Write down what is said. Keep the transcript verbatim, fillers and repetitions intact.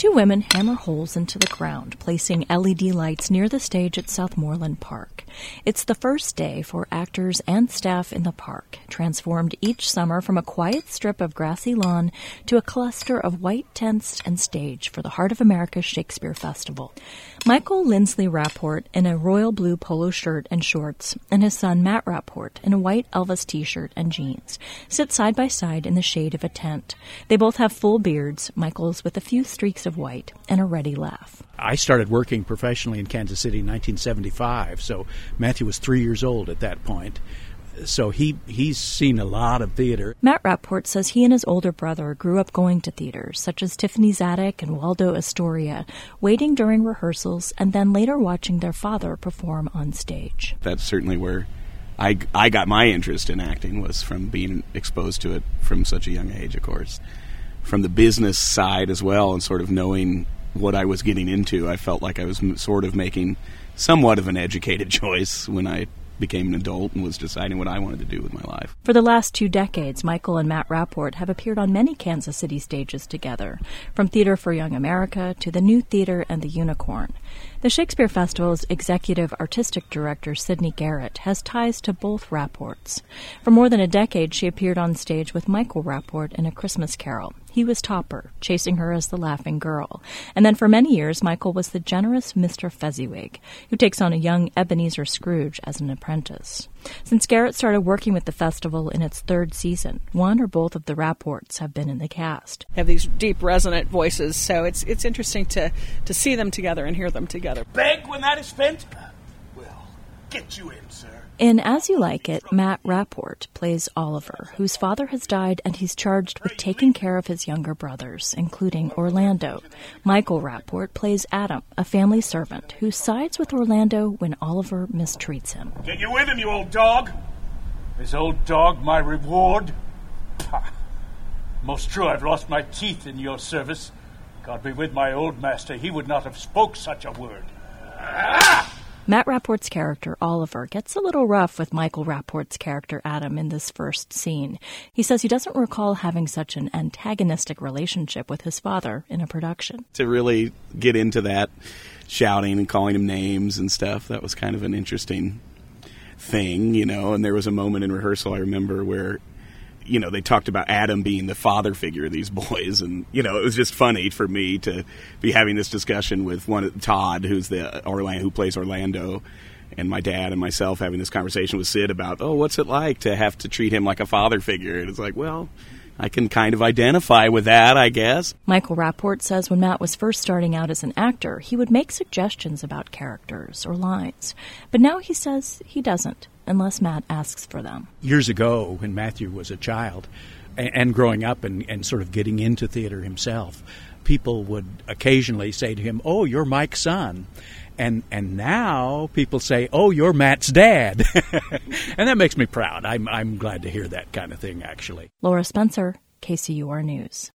Two women hammer holes into the ground, placing L E D lights near the stage at Southmoreland Park. It's the first day for actors and staff in the park, transformed each summer from a quiet strip of grassy lawn to a cluster of white tents and stage for the Heart of America Shakespeare Festival. Michael Lindsley Rapport in a royal blue polo shirt and shorts, and his son Matt Rapport in a white Elvis t-shirt and jeans, sit side by side in the shade of a tent. They both have full beards, Michael's with a few streaks of white, and a ready laugh. I started working professionally in Kansas City in nineteen seventy-five, so Matthew was three years old at that point. So he he's seen a lot of theater. Matt Rapport says he and his older brother grew up going to theaters, such as Tiffany's Attic and Waldo Astoria, waiting during rehearsals and then later watching their father perform on stage. That's certainly where I, I got my interest in acting, was from being exposed to it from such a young age, of course. From the business side as well, and sort of knowing what I was getting into, I felt like I was sort of making somewhat of an educated choice when I became an adult and was deciding what I wanted to do with my life. For the last two decades, Michael and Matt Rapport have appeared on many Kansas City stages together, from Theater for Young America to the New Theater and the Unicorn. The Shakespeare Festival's executive artistic director, Sydney Garrett, has ties to both Rapports. For more than a decade, she appeared on stage with Michael Rapport in A Christmas Carol. He was Topper, chasing her as the laughing girl. And then for many years, Michael was the generous Mister Fezziwig, who takes on a young Ebenezer Scrooge as an apprentice. Since Garrett started working with the festival in its third season, one or both of the Rapports have been in the cast. Have these deep, resonant voices, so it's it's interesting to, to see them together and hear them together. Beg when that is spent? Well, get you in, sir. In As You Like It, Matt Rapport plays Oliver, whose father has died and he's charged with taking care of his younger brothers, including Orlando. Michael Rapport plays Adam, a family servant who sides with Orlando when Oliver mistreats him. Get you with him, you old dog. Is old dog my reward? Pah. Most true, I've lost my teeth in your service. God be with my old master, he would not have spoke such a word. Ah! Matt Rapport's character, Oliver, gets a little rough with Michael Rapport's character, Adam, in this first scene. He says he doesn't recall having such an antagonistic relationship with his father in a production. To really get into that, shouting and calling him names and stuff, that was kind of an interesting thing, you know, and there was a moment in rehearsal, I remember, where you know, they talked about Adam being the father figure of these boys, and, you know, it was just funny for me to be having this discussion with one Todd, who's the Orlando, who plays Orlando, and my dad and myself having this conversation with Sid about, oh, what's it like to have to treat him like a father figure? And it's like, well, I can kind of identify with that, I guess. Michael Rapport says when Matt was first starting out as an actor, he would make suggestions about characters or lines. But now he says he doesn't, unless Matt asks for them. Years ago, when Matthew was a child and, and growing up and, and sort of getting into theater himself, people would occasionally say to him, oh, you're Mike's son. And and now people say, oh, you're Matt's dad. And that makes me proud. I'm I'm glad to hear that kind of thing, actually. Laura Spencer, K C U R News.